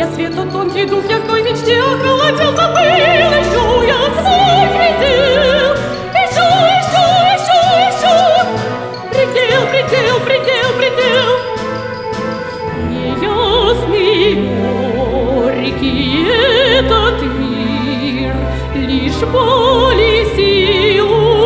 я света тонкий дух, я к той мечте охолодел, забыл, ищу я свой предел. Ищу, ищу, ищу, ищу, предел, предел, предел, предел. Неясный горький этот мир, лишь боли силу.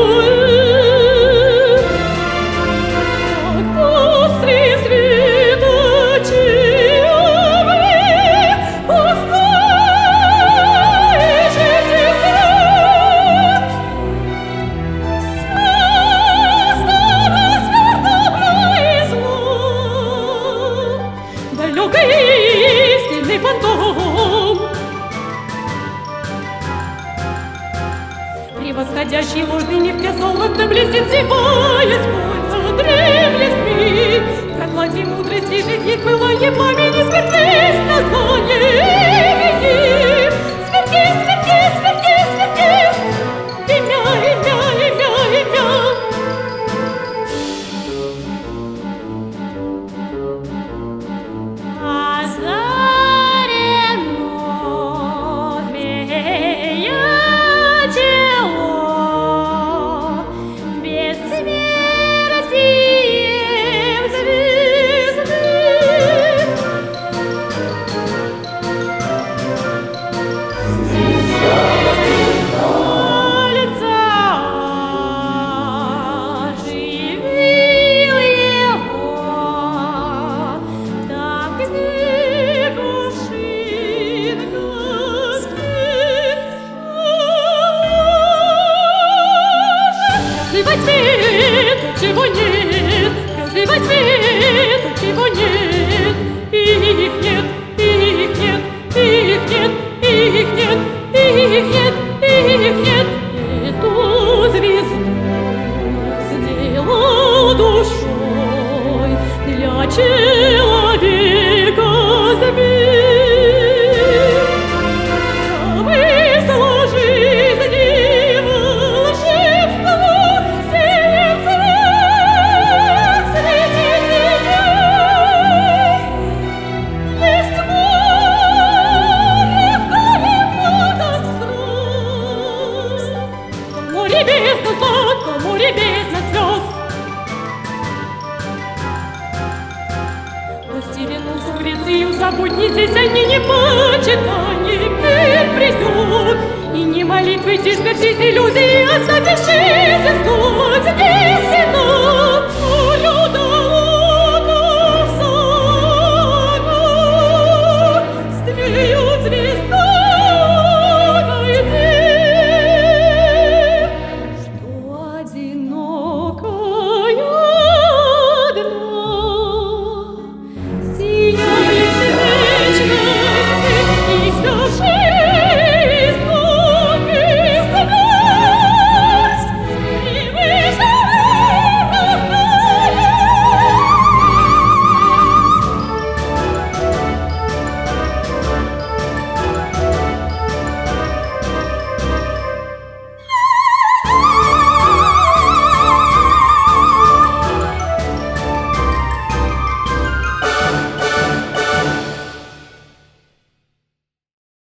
Истинный фантом, превосходящий ложный нефть золото блестит, сивая сквозь дремлет спит. В прокладе мудрости жизни пылание пламени, смертись название имени. Смертись, смертись, смертись, смертись, имя, имя, имя, имя. Красивый цвет, чего нет, красивый цвет, чего нет. Их нет, их нет, их нет, их нет, их нет, их нет. Эту звезду сделал душой для человека зверь. Море бездна слез. Растерянную Грецию забудь, не здесь они, не почитание мир придет. И не молитвы, тишь, жизнь, иллюзии, оставь исчезнет, здесь не